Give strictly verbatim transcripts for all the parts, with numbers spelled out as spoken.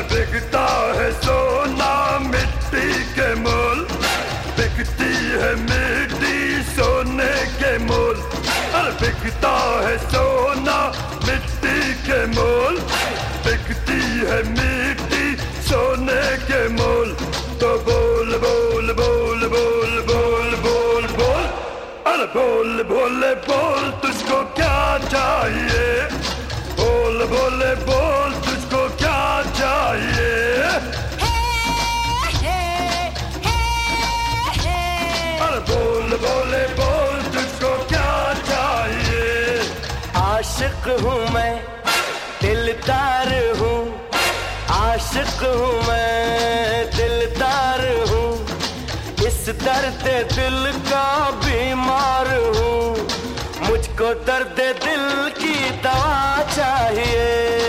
बिकता है सोना मिट्टी के मोल, बिकती है मिट्टी सोने के मोल। अरे बिकता है सोना मिट्टी के मोल, बिकती है मिट्टी सोने के मोल। तो बोल बोल बोल बोल बोल बोल बोल, अरे बोल बोले बोल तुझको क्या चाहिए, बोल बोले बोल तुझको क्या चाहिए। अरे बोल बोले बोल तुझको क्या चाहिए। आशिक हूँ मैं, दिलदार हूँ, आशिक हूँ मैं, दिलदार हूँ, इस दर्द दिल का बीमार हूँ, मुझको दर्द दिल की दवा चाहिए।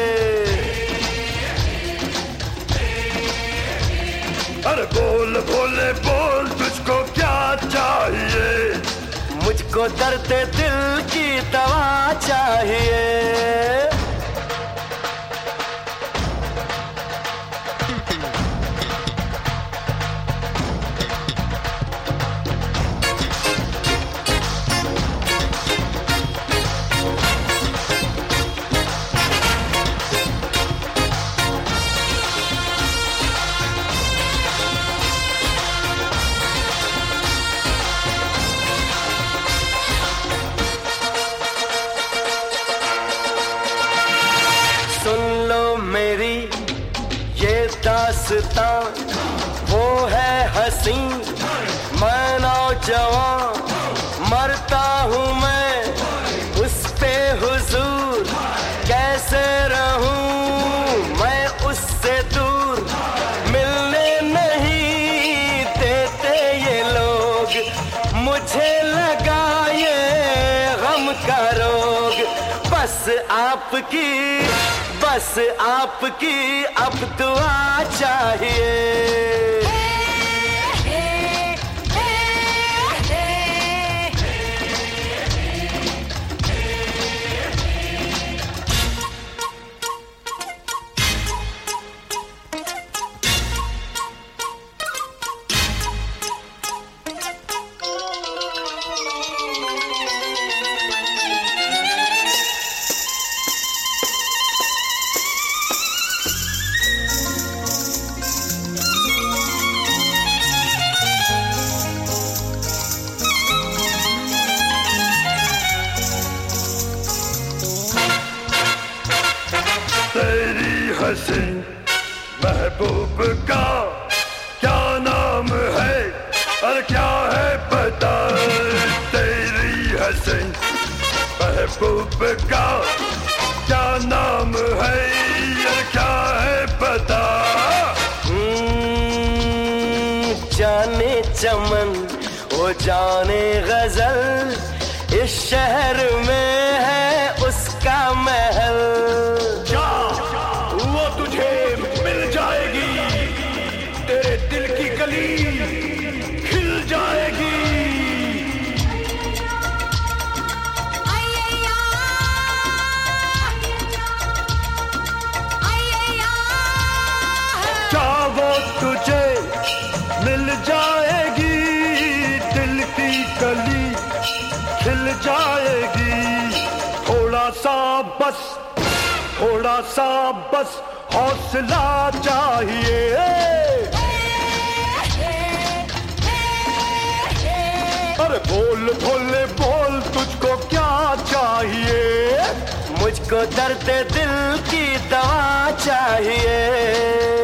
अरे बोल बोले बोल तुझको क्या चाहिए, मुझको दर्द दिल की दवा चाहिए। सुन लो मेरी ये दास्तां, वो है हंसी मैं नौजवान, मरता हूँ मैं उस पे हुजूर, कैसे रहूँ मैं उससे दूर, मिलने नहीं देते ये लोग, मुझे लगा ये गम का रोग। बस आपकी बस आपकी अब दुआ चाहिए। तेरी हंसी महबूब का क्या नाम है, और क्या है पता। तेरी हंसी महबूब का क्या नाम है, और क्या है पता। जाने चमन वो जाने गजल, इस शहर में है उसका महल। क्या वो तुझे मिल जाएगी, तेरे दिल की गली खिल जाएगी। क्या वो तुझे मिल जाएगी, दिल की गली खिल जाएगी। थोड़ा सा बस थोड़ा सा बस हौसला चाहिए। अरे बोल भोले बोल तुझको क्या चाहिए, मुझको दर्द दिल की दवा चाहिए।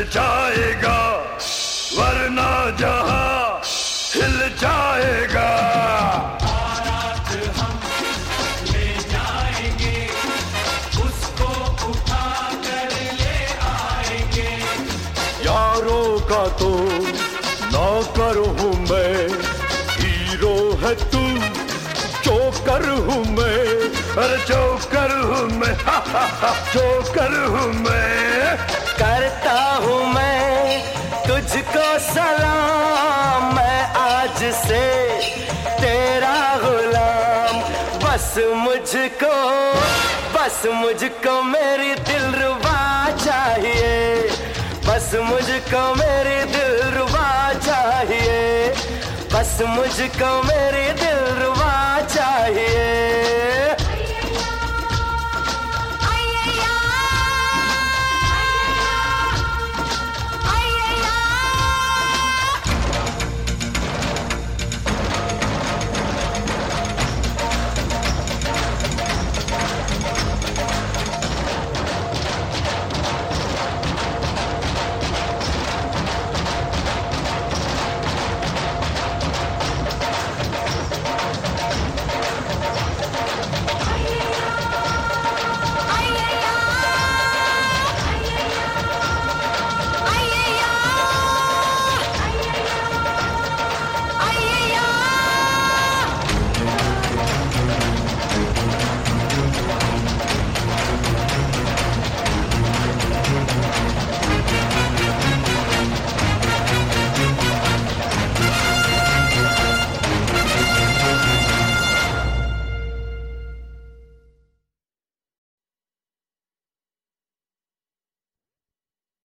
जाएगा, वरना जहां हिल जाएगा। बारात हम ले जाएंगे, उसको उठा कर ले आएंगे। यारों का तो नौकर हूँ मैं, हीरो है तू, जोकर हूँ मैं। अरे जोकर हूँ मैं, हा हा हा, जोकर हूँ मैं। करता हूँ मैं तुझको सलाम, मैं आज से तेरा गुलाम। बस मुझको, बस मुझको मेरी दिलरुबा चाहिए, बस मुझको मेरी दिलरुबा चाहिए, बस मुझको मेरी दिल